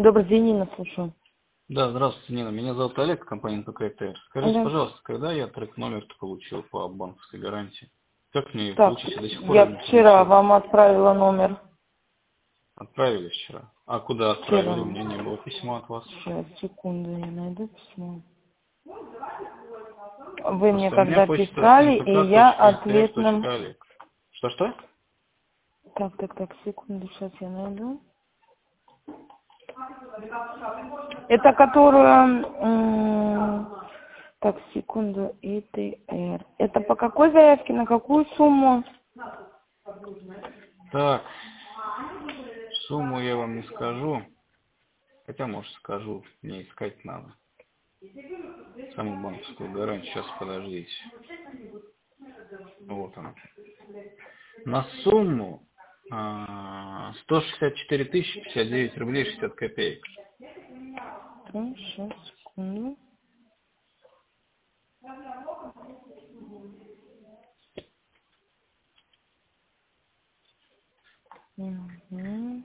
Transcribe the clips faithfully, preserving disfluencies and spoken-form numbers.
Добрый день, Нина, слушаю. Да, здравствуйте, Нина. Меня зовут Олег, компания ПК ТР. Скажите, Да. пожалуйста, когда я трек номер-то получил по банковской гарантии? Как мне ее Так, получить? Я до сих пор я ее не вчера получил. вам отправила номер. Отправили вчера. А куда отправили? Вчера. У меня не было письма от вас. Сейчас, секунду, я найду письмо. Вы мне Просто у меня когда почта писали, и я ответным... mpk.itr.oleg. Что-что? Так, так, так, секунду, сейчас я найду. Это которую... м, Так, секунду, ИТР. Это по какой заявке, на какую сумму? Так, сумму я вам не скажу. Хотя, может, скажу. Мне искать надо. Саму банковскую гарантию. Сейчас, подождите. Вот она. На сумму а, сто шестьдесят четыре тысячи пятьдесят девять рублей шестьдесят копеек. Так, сейчас, секунду. Мгм.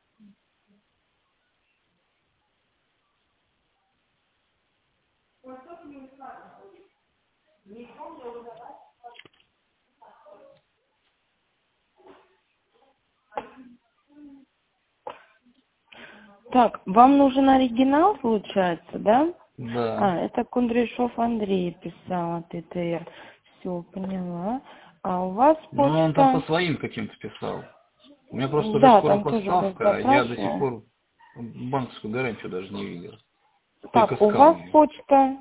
Так, вам нужен оригинал, получается, да? Да. А, это Кудряшов Андрей писал от ИТР. Все, поняла. А у вас Ну, он там по почта... своим каким-то писал. У меня просто уже Да, скоро там тоже кто-то поставка, а я до сих запрашивал. пор банковскую гарантию даже не видел. Только Так, у скан вас ее. почта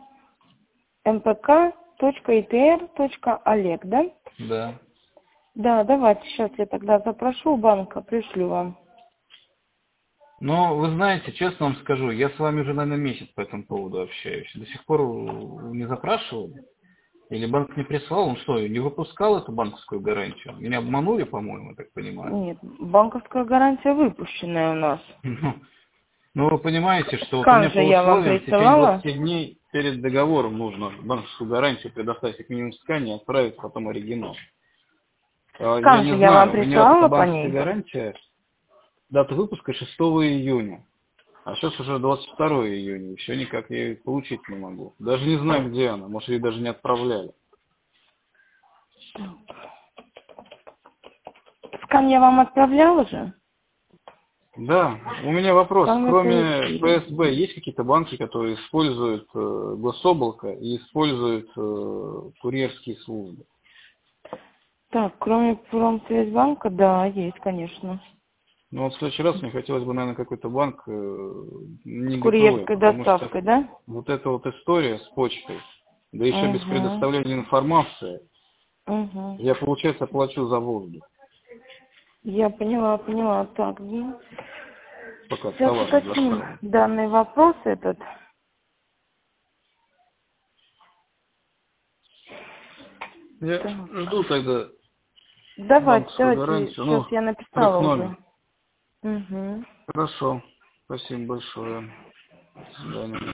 mpk.itr.олег, да? Да. Да, давайте, сейчас я тогда запрошу у банка, пришлю вам. Но, вы знаете, честно вам скажу, я с вами уже, наверное, месяц по этому поводу общаюсь. До сих пор не запрашивали? Или банк не прислал? Он что, не выпускал эту банковскую гарантию? Меня обманули, по-моему, я так понимаю. Нет, банковская гарантия выпущенная у нас. Ну, ну, вы понимаете, что вот у Скан меня же по я вам условиям в течение присылала. двадцати дней перед договором нужно банковскую гарантию предоставить как минимум скане и отправить потом оригинал. А, Я Скан не же я вам знаю, у меня вот эта присылала по банковская ней. гарантия, дата выпуска шестого июня. А сейчас уже двадцать второго июня, еще никак я ее получить не могу. Даже не знаю, где она, может, ее даже не отправляли. Скан я вам отправляла же? Да, у меня вопрос. Скан вы Кроме получили. ПСБ, есть какие-то банки, которые используют э, гособлако и используют э, курьерские службы? Так, кроме Промсвязьбанка, да, есть, конечно. Ну вот в следующий раз мне хотелось бы, наверное, какой-то банк э, С не ГПВ, курьерской потому что доставкой, да? вот эта вот история с почтой, да еще без Угу. предоставления информации, Угу. я, получается, плачу за воздух, Я поняла, поняла. Так, ну, пока сейчас товар не уточним доставлен. данный вопрос этот. Я Так. жду тогда Давайте, банковскую давайте, гарантию, сейчас ну, я трек написала номер. уже. Угу. Хорошо, спасибо большое. До свидания.